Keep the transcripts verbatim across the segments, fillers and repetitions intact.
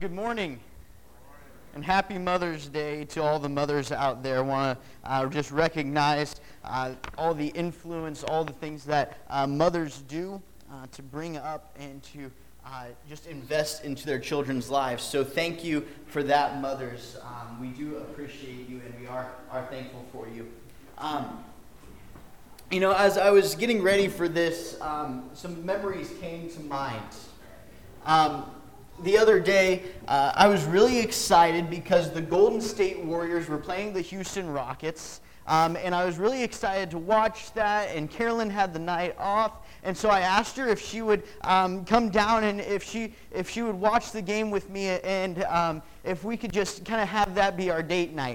Good morning, and happy Mother's Day to all the mothers out there. I want to uh, just recognize uh, all the influence, all the things that uh, mothers do uh, to bring up and to uh, just invest into their children's lives. So thank you for that, mothers. Um, we do appreciate you, and we are, are thankful for you. Um, you know, as I was getting ready for this, um, some memories came to mind. Um, The other day, uh, I was really excited because the Golden State Warriors were playing the Houston Rockets, um, and I was really excited to watch that, and Carolyn had the night off, and so I asked her if she would um, come down and if she if she would watch the game with me, and um, if we could just kind of have that be our date night.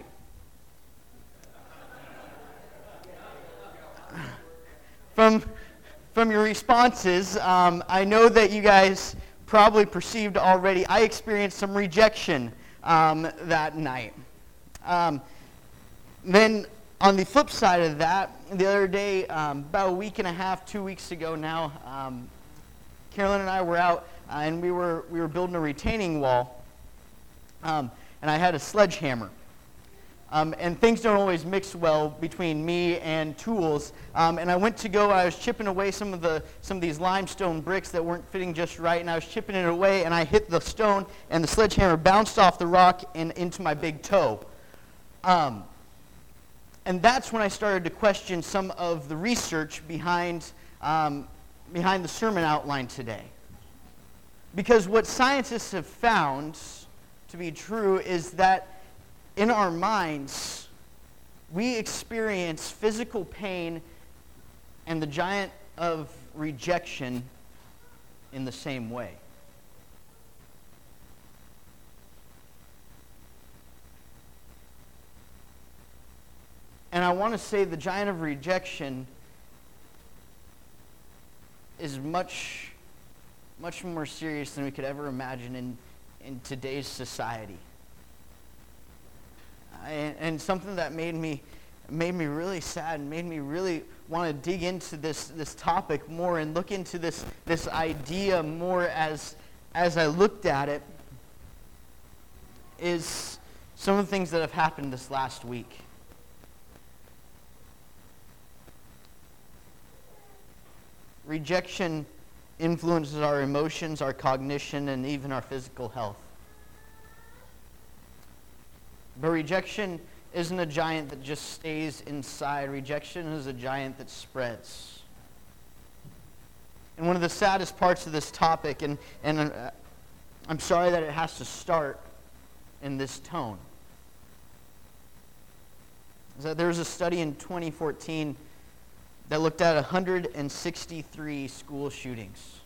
From, from your responses, um, I know that you guys probably perceived already, I experienced some rejection um, that night. Um, then on the flip side of that, the other day, um, about a week and a half, two weeks ago now, um, Carolyn and I were out uh, and we were we were building a retaining wall, um, and I had a sledgehammer. Um, and things don't always mix well between me and tools. Um, and I went to go, I was chipping away some of the some of these limestone bricks that weren't fitting just right, and I was chipping it away, and I hit the stone, and the sledgehammer bounced off the rock and into my big toe. Um, and that's when I started to question some of the research behind um, behind the sermon outline today. Because what scientists have found to be true is that in our minds, we experience physical pain and the giant of rejection in the same way. And I want to say the giant of rejection is much, much more serious than we could ever imagine in, in today's society. And, and something that made me made me really sad and made me really want to dig into this, this topic more and look into this this idea more as as I looked at it is some of the things that have happened this last week. Rejection influences our emotions, our cognition, and even our physical health. But rejection isn't a giant that just stays inside. Rejection is a giant that spreads. And one of the saddest parts of this topic, and, and uh, I'm sorry that it has to start in this tone, is that there was a study in twenty fourteen that looked at one hundred sixty-three school shootings.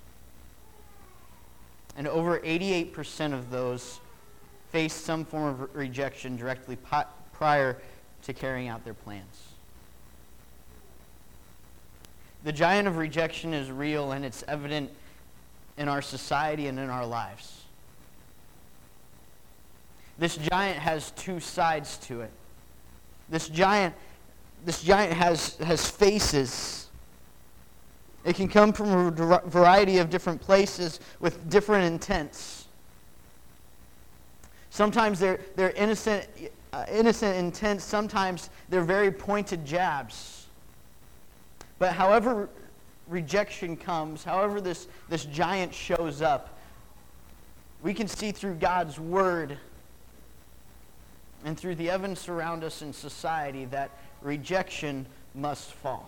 And over eighty-eight percent of those faced some form of rejection directly prior to carrying out their plans. The giant of rejection is real, and it's evident in our society and in our lives. This giant has two sides to it. This giant, this giant has, has faces. It can come from a variety of different places with different intents. Sometimes they're, they're innocent, uh, innocent intent. Sometimes they're very pointed jabs. But however rejection comes, however this, this giant shows up, we can see through God's Word and through the evidence around us in society that rejection must fall.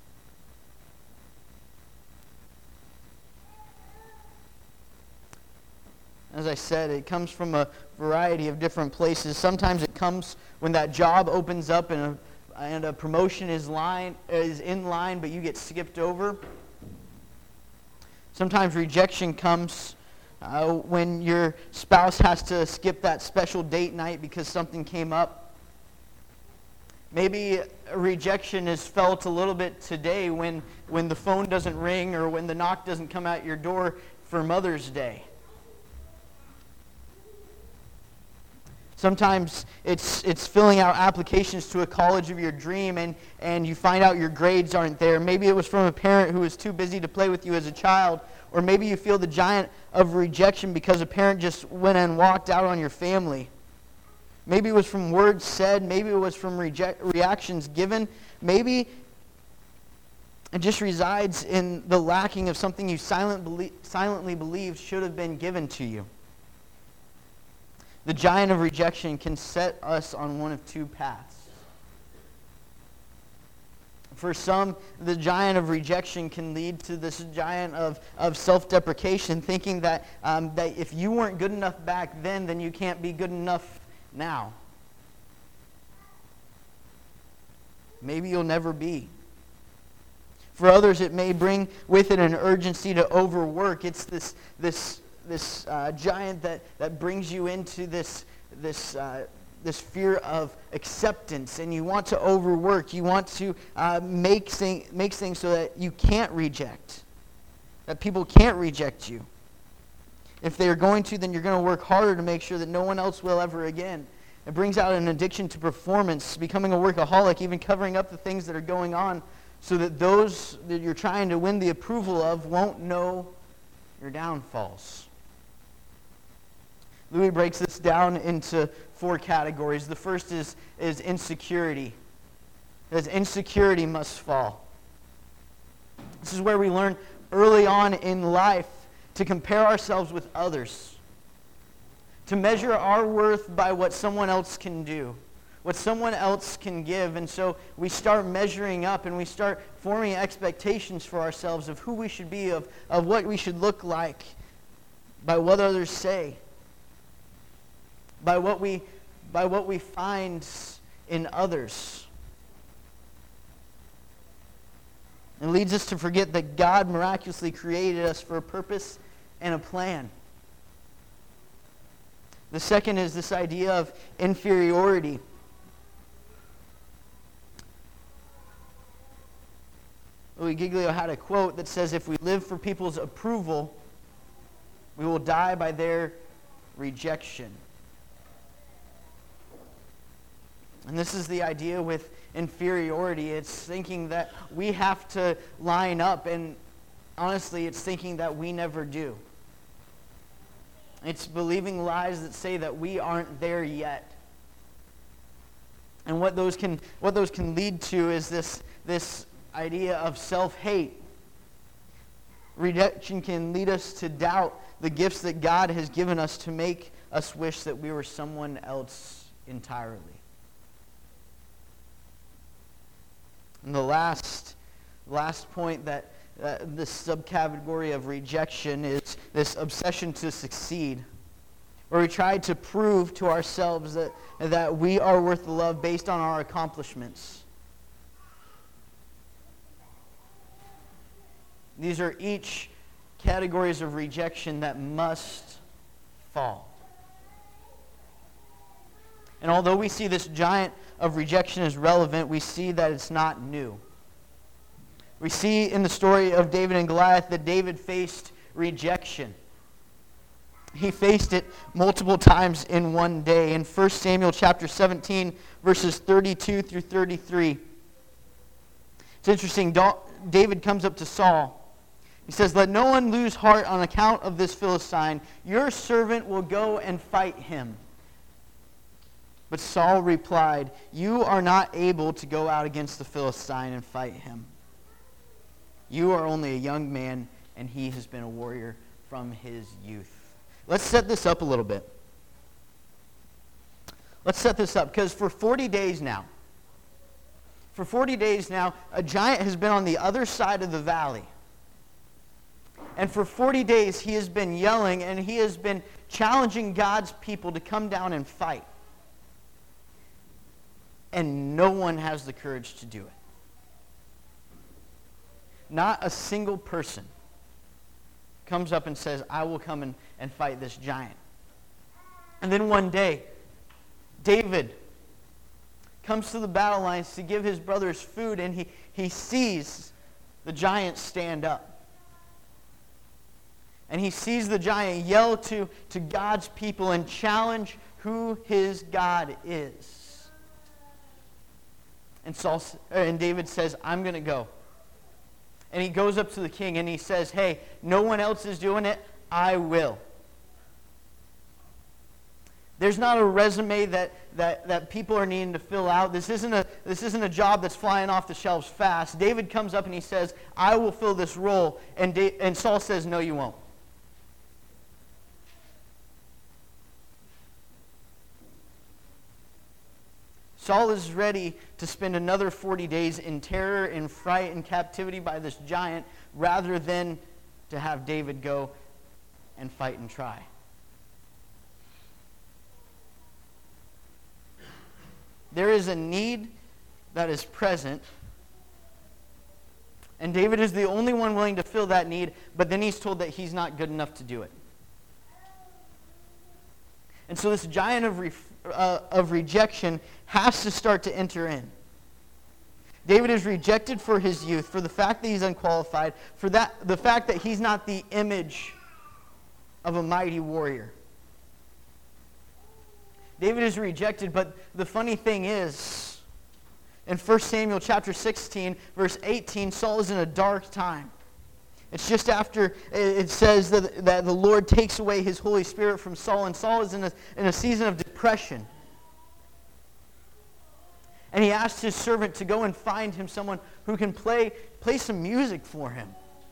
As I said, it comes from a variety of different places. Sometimes it comes when that job opens up and a, and a promotion is line is in line, but you get skipped over. Sometimes rejection comes uh, when your spouse has to skip that special date night because something came up. Maybe rejection is felt a little bit today when, when the phone doesn't ring or when the knock doesn't come at your door for Mother's Day. Sometimes it's it's filling out applications to a college of your dream and, and you find out your grades aren't there. Maybe it was from a parent who was too busy to play with you as a child, Or maybe you feel the giant of rejection because a parent just went and walked out on your family. Maybe it was from words said. Maybe it was from reject, reactions given. Maybe it just resides in the lacking of something you silent belie- silently believed should have been given to you. The giant of rejection can set us on one of two paths. For some, the giant of rejection can lead to this giant of, of self-deprecation, thinking that, um, that if you weren't good enough back then, then you can't be good enough now. Maybe you'll never be. For others, it may bring with it an urgency to overwork. It's this this this uh, giant that, that brings you into this this uh, this fear of acceptance, and you want to overwork. You want to uh, make thing, make things so that you can't reject, that people can't reject you. If they are going to, then you're going to work harder to make sure that no one else will ever again. It brings out an addiction to performance, becoming a workaholic, even covering up the things that are going on so that those that you're trying to win the approval of won't know your downfalls. Louis breaks this down into four categories. The first is, is insecurity. As insecurity must fall. This is where we learn early on in life to compare ourselves with others, to measure our worth by what someone else can do, what someone else can give. And so we start measuring up and we start forming expectations for ourselves of who we should be, of, of what we should look like, by what others say, by what we, by what we find in others. It leads us to forget that God miraculously created us for a purpose and a plan. The second is this idea of inferiority. Louis Giglio had a quote that says, "If we live for people's approval, we will die by their rejection." And this is the idea with inferiority. It's thinking that we have to line up, and honestly, it's thinking that we never do. It's believing lies that say that we aren't there yet. And what those can what those can lead to is this, this idea of self-hate. Rejection can lead us to doubt the gifts that God has given us, to make us wish that we were someone else entirely. And the last, last point that uh, this subcategory of rejection is this obsession to succeed, where we try to prove to ourselves that, that we are worth the love based on our accomplishments. These are each categories of rejection that must fall. And although we see this giant of rejection as relevant, we see that it's not new. We see in the story of David and Goliath that David faced rejection. He faced it multiple times in one day. In First Samuel chapter seventeen, verses thirty-two through thirty-three. It's interesting. David comes up to Saul. He says, "Let no one lose heart on account of this Philistine. Your servant will go and fight him." But Saul replied, "You are not able to go out against the Philistine and fight him. You are only a young man, and he has been a warrior from his youth." Let's set this up a little bit. Let's set this up, because for forty days now, for forty days now, a giant has been on the other side of the valley. And for forty days, he has been yelling, and he has been challenging God's people to come down and fight. And no one has the courage to do it. Not a single person comes up and says, "I will come and, and fight this giant." And then one day, David comes to the battle lines to give his brothers food, and he, he sees the giant stand up. And he sees the giant yell to, to God's people and challenge who his God is. And Saul and David says, "I'm going to go. And he goes up to the king and he says, hey, no one else is doing it, I will. There's not a resume that, that, that people are needing to fill out. This isn't, a, this isn't a job that's flying off the shelves fast. David comes up and he says, I will fill this role. And, da- and Saul says, no, you won't. Saul is ready to spend another forty days in terror, in fright, and captivity by this giant, rather than to have David go and fight and try. There is a need that is present, and David is the only one willing to fill that need, but then he's told that he's not good enough to do it. And so this giant of, re- uh, of rejection has to start to enter in. David is rejected for his youth, for the fact that he's unqualified, for that the fact that he's not the image of a mighty warrior. David is rejected, but the funny thing is, in First Samuel chapter sixteen, verse eighteen, Saul is in a dark time. It's just after it says that, that the Lord takes away his Holy Spirit from Saul, and Saul is in a, in a season of depression. And he asks his servant to go and find him someone who can play, play some music for him.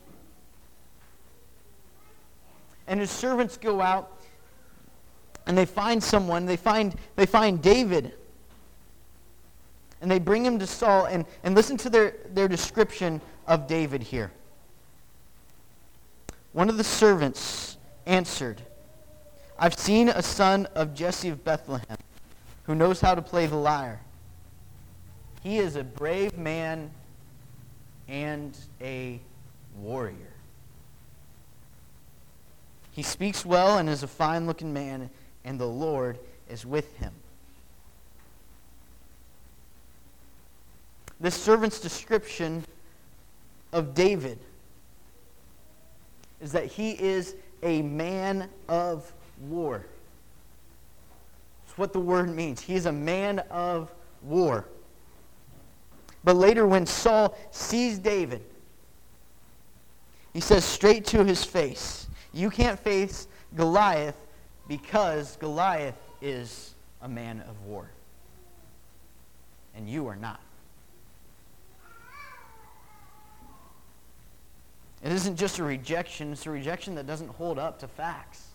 And his servants go out, and they find someone, they find, they find David. And they bring him to Saul, and, and listen to their, their description of David here. One of the servants answered, I've seen a son of Jesse of Bethlehem who knows how to play the lyre. He is a brave man and a warrior. He speaks well and is a fine-looking man, and the Lord is with him. This servant's description of David is that he is a man of war. That's what the word means. He is a man of war. But later when Saul sees David, he says straight to his face, you can't face Goliath because Goliath is a man of war. And you are not. It isn't just a rejection, it's a rejection that doesn't hold up to facts.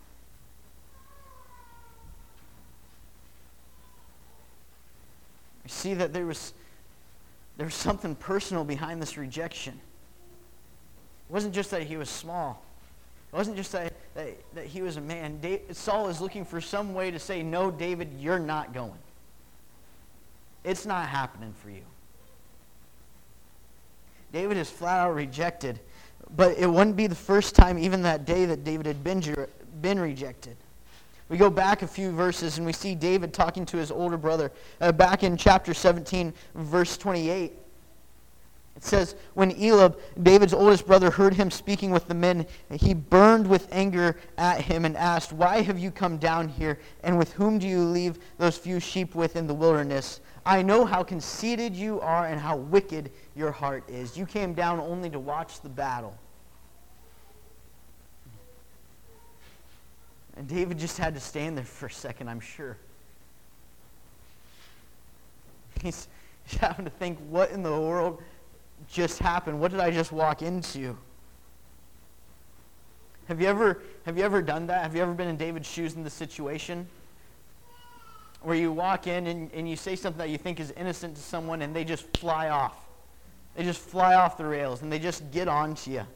You see that there was, there was something personal behind this rejection. It wasn't just that he was small. It wasn't just that, that, that he was a man. David, Saul is looking for some way to say, no, David, you're not going. It's not happening for you. David is flat out rejected. But it wouldn't be the first time, even that day, that David had been, been rejected. We go back a few verses and we see David talking to his older brother. Uh, back in chapter seventeen, verse twenty-eight. It says, when Eliab, David's oldest brother, heard him speaking with the men, he burned with anger at him and asked, why have you come down here? And with whom do you leave those few sheep with in the wilderness? I know how conceited you are and how wicked your heart is. You came down only to watch the battle. And David just had to stand there for a second, I'm sure. He's having to think, what in the world just happened? What did I just walk into? Have you ever have you ever done that? Have you ever been in David's shoes in this situation? Where you walk in and, and you say something that you think is innocent to someone and they just fly off. They just fly off the rails and they just get onto you.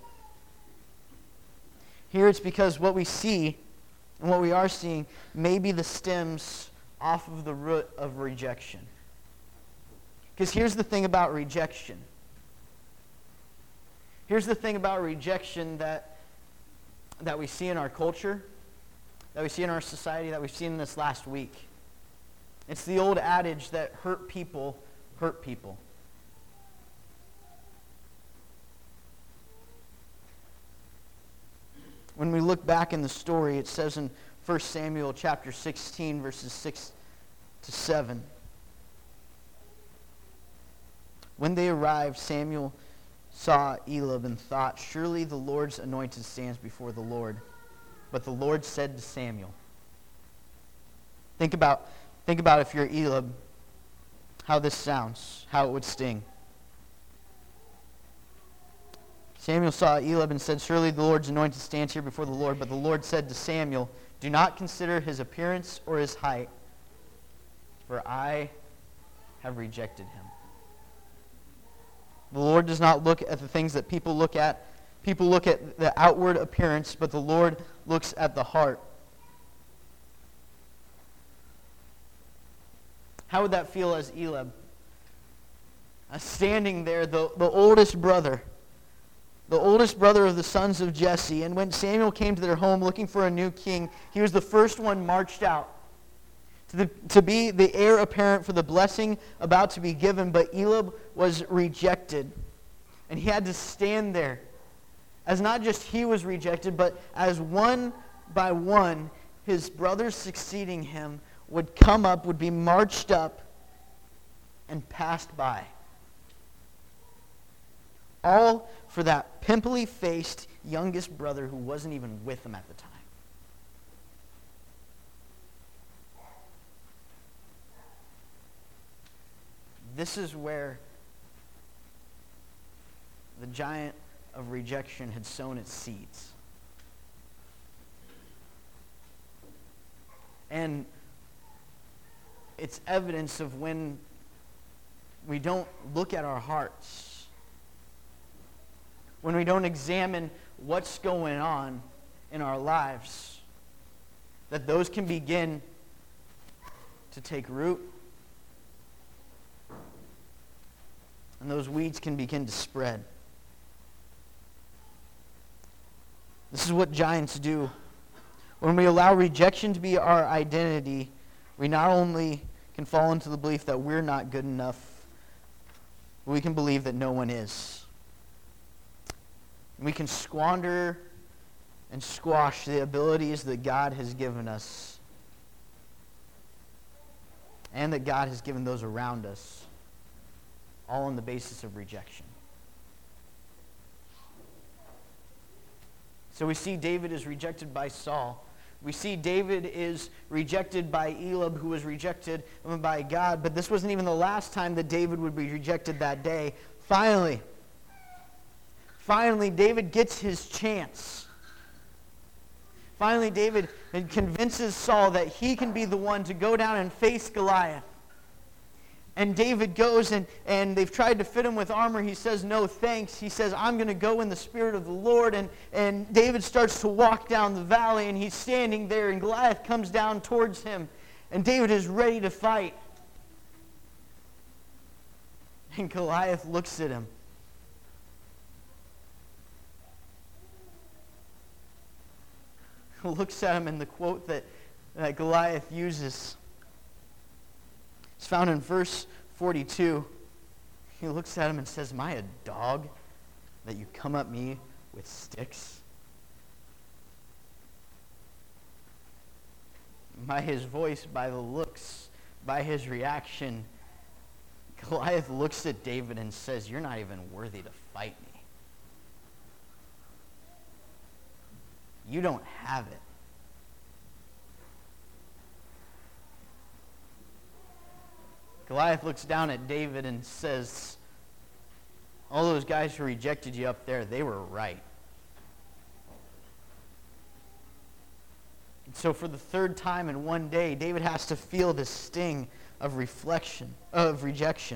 Here it's because what we see and what we are seeing may be the stems off of the root of rejection. Because here's the thing about rejection. Here's the thing about rejection that, that we see in our culture, that we see in our society, that we've seen this last week. It's the old adage that hurt people hurt people. When we look back in the story, it says in First Samuel chapter sixteen, verses six to seven. When they arrived, Samuel saw Eliab and thought, surely the Lord's anointed stands before the Lord. But the Lord said to Samuel, think about, think about if you're Eliab, how this sounds, how it would sting. Samuel saw Eliab and said, surely the Lord's anointed stands here before the Lord. But the Lord said to Samuel, do not consider his appearance or his height, for I have rejected him. The Lord does not look at the things that people look at. People look at the outward appearance, but the Lord looks at the heart. How would that feel as Eliab? Uh, standing there, the, the oldest brother, the oldest brother of the sons of Jesse. And when Samuel came to their home looking for a new king, he was the first one marched out to, the, to be the heir apparent for the blessing about to be given. But Eliab was rejected. And he had to stand there as not just he was rejected, but as one by one, his brothers succeeding him would come up, would be marched up and passed by. All for that pimply-faced youngest brother who wasn't even with him at the time. This is where the giant of rejection had sown its seeds. And it's evidence of when we don't look at our hearts, when we don't examine what's going on in our lives, that those can begin to take root, and those weeds can begin to spread. This is what giants do. When we allow rejection to be our identity, we not only can fall into the belief that we're not good enough, but we can believe that no one is. We can squander and squash the abilities that God has given us and that God has given those around us, all on the basis of rejection. So we see David is rejected by Saul. We see David is rejected by Eliab, who was rejected by God. But this wasn't even the last time that David would be rejected that day. Finally, finally, David gets his chance. Finally, David convinces Saul that he can be the one to go down and face Goliath. And David goes, and, and they've tried to fit him with armor. He says, no thanks. He says, I'm going to go in the Spirit of the Lord. And, and David starts to walk down the valley, and he's standing there, and Goliath comes down towards him. And David is ready to fight. And Goliath looks at him. Looks at him, and the quote that, that Goliath uses, it's found in verse forty-two. He looks at him and says, am I a dog that you come at me with sticks? By his voice, by the looks, by his reaction, Goliath looks at David and says, you're not even worthy to fight me. You don't have it. Goliath looks down at David and says, all those guys who rejected you up there, they were right. And so for the third time in one day, David has to feel the sting of reflection, of rejection.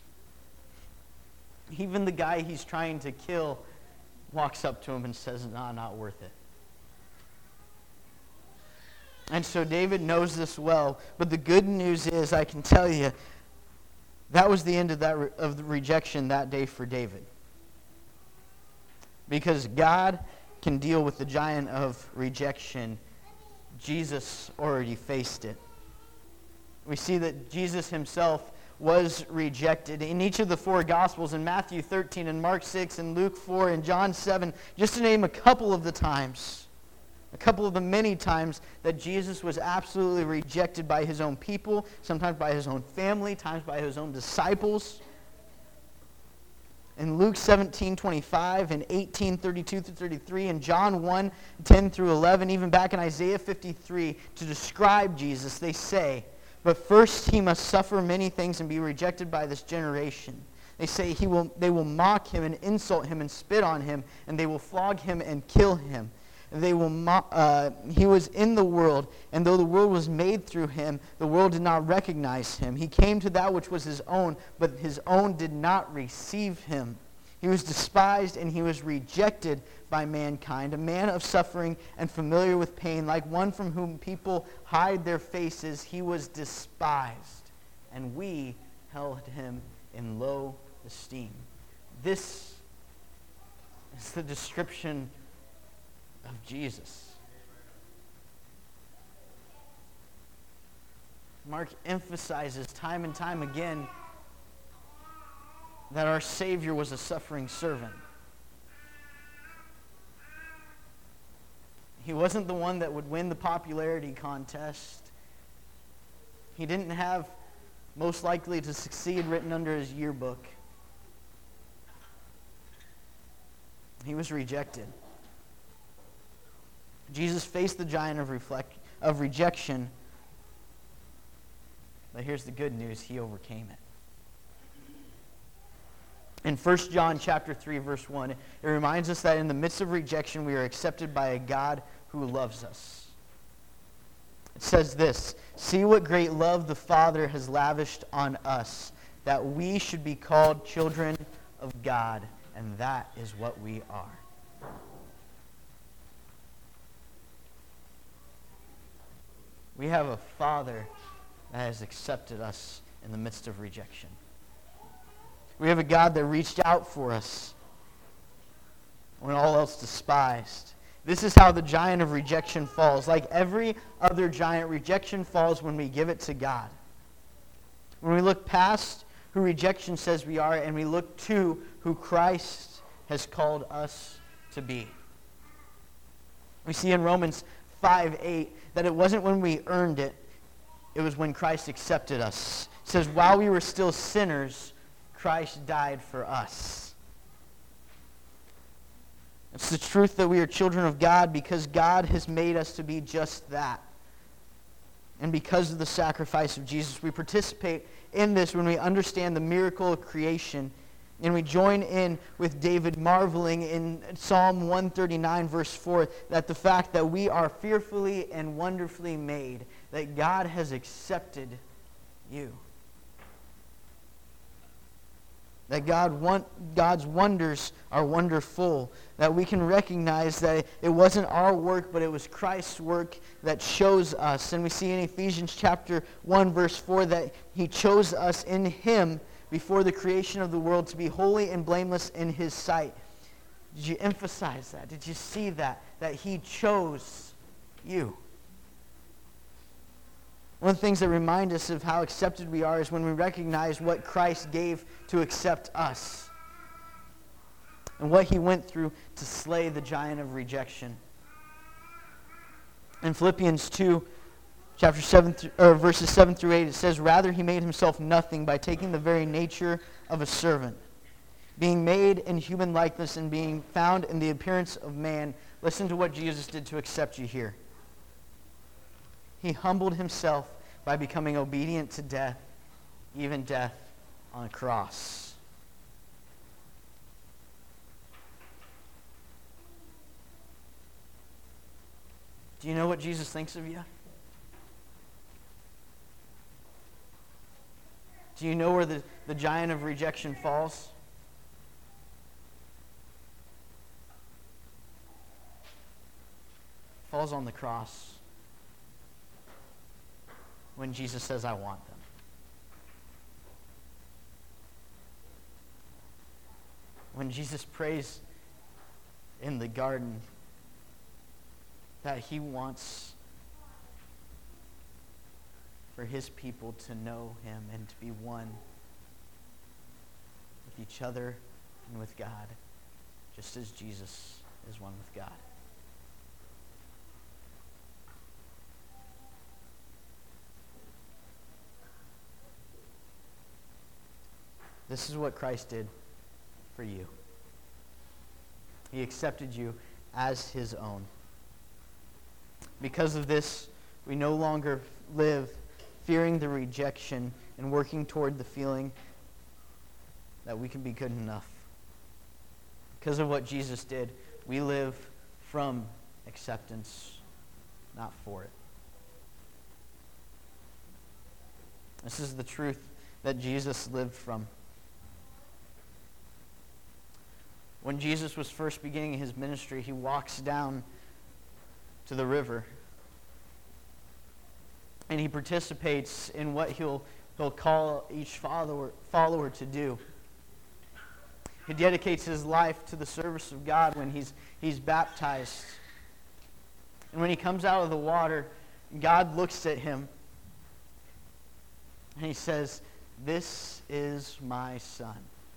Even the guy he's trying to kill walks up to him and says, nah, not worth it. And so David knows this well. But the good news is, I can tell you, that was the end of that re- of the rejection that day for David. Because God can deal with the giant of rejection. Jesus already faced it. We see that Jesus himself was rejected in each of the four Gospels, in Matthew thirteen and Mark six and Luke four and John seven, just to name a couple of the times. A couple of the many times that Jesus was absolutely rejected by his own people, sometimes by his own family, times by his own disciples. In Luke seventeen twenty-five and eighteen thirty-two through thirty-three, and John one ten through eleven, even back in Isaiah fifty-three, to describe Jesus, they say, "But first he must suffer many things and be rejected by this generation." They say he will, they will mock him and insult him and spit on him, and they will flog him and kill him. They will mo- uh, he was in the world, and though the world was made through him, the world did not recognize him. He came to that which was his own, but his own did not receive him. He was despised, and he was rejected by mankind, a man of suffering and familiar with pain, like one from whom people hide their faces. He was despised, and we held him in low esteem. This is the description of Jesus. Mark emphasizes time and time again that our Savior was a suffering servant. He wasn't the one that would win the popularity contest. He didn't have most likely to succeed written under his yearbook. He was rejected. Jesus faced the giant of, reflect, of rejection, but here's the good news: he overcame it. In First John chapter three, verse one, it reminds us that in the midst of rejection, we are accepted by a God who loves us. It says this, "See what great love the Father has lavished on us, that we should be called children of God, and that is what we are." We have a Father that has accepted us in the midst of rejection. We have a God that reached out for us when all else despised. This is how the giant of rejection falls. Like every other giant, rejection falls when we give it to God. When we look past who rejection says we are, and we look to who Christ has called us to be. We see in Romans five eight that it wasn't when we earned it, it was when Christ accepted us. It says, while we were still sinners, Christ died for us. It's the truth that we are children of God because God has made us to be just that. And because of the sacrifice of Jesus, we participate in this when we understand the miracle of creation. And we join in with David marveling in Psalm one thirty-nine, verse four, that the fact that we are fearfully and wonderfully made, that God has accepted you. That God want, God's wonders are wonderful. That we can recognize that it wasn't our work, but it was Christ's work that chose us. And we see in Ephesians chapter one, verse four, that he chose us in him before the creation of the world to be holy and blameless in his sight. Did you emphasize that? Did you see that? That he chose you. One of the things that remind us of how accepted we are is when we recognize what Christ gave to accept us and what he went through to slay the giant of rejection. In Philippians two, chapter seven, th- or verses seven through eight, it says, "Rather he made himself nothing by taking the very nature of a servant, being made in human likeness and being found in the appearance of man." Listen to what Jesus did to accept you here. He humbled himself by becoming obedient to death, even death on a cross. Do you know what Jesus thinks of you? Do you know where the, the giant of rejection falls? It falls on the cross when Jesus says, "I want them." When Jesus prays in the garden that he wants for his people to know him and to be one with each other and with God, just as Jesus is one with God. This is what Christ did for you. He accepted you as his own. Because of this, we no longer live fearing the rejection and working toward the feeling that we can be good enough. Because of what Jesus did, we live from acceptance, not for it. This is the truth that Jesus lived from. When Jesus was first beginning his ministry, he walks down to the river and he participates in what he'll, he'll call each follower, follower to do. He dedicates his life to the service of God when he's, he's baptized. And when he comes out of the water, God looks at him and he says, "This is my son,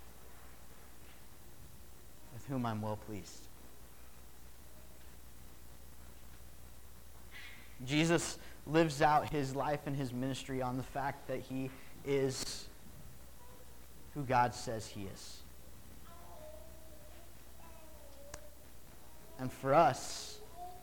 with whom I'm well pleased." Jesus lives out his life and his ministry on the fact that he is who God says he is. And for us,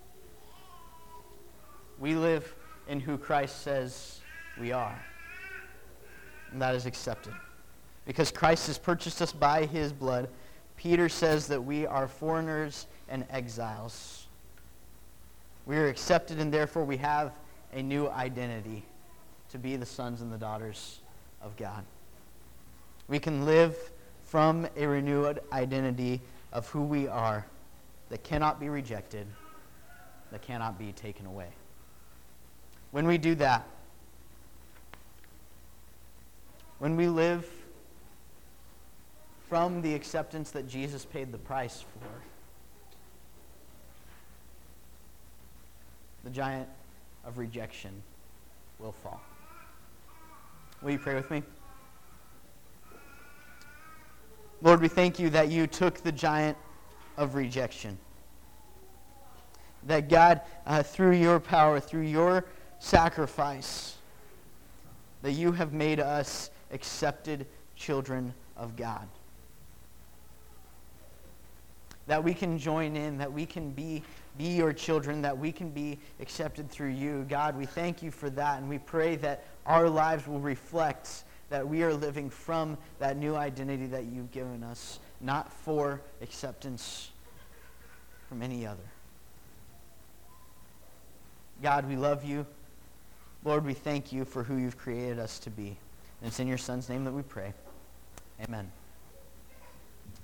we live in who Christ says we are. And that is accepted. Because Christ has purchased us by his blood, Peter says that we are foreigners and exiles. We are accepted, and therefore we have a new identity to be the sons and the daughters of God. We can live from a renewed identity of who we are that cannot be rejected, that cannot be taken away. When we do that, when we live from the acceptance that Jesus paid the price for, the giant of rejection will fall. Will you pray with me? Lord, we thank you that you took the giant of rejection. That God, uh, through your power, through your sacrifice, that you have made us accepted children of God. That we can join in, that we can be, be your children, that we can be accepted through you. God, we thank you for that, and we pray that our lives will reflect that we are living from that new identity that you've given us, not for acceptance from any other. God, we love you. Lord, we thank you for who you've created us to be. And it's in your Son's name that we pray. Amen.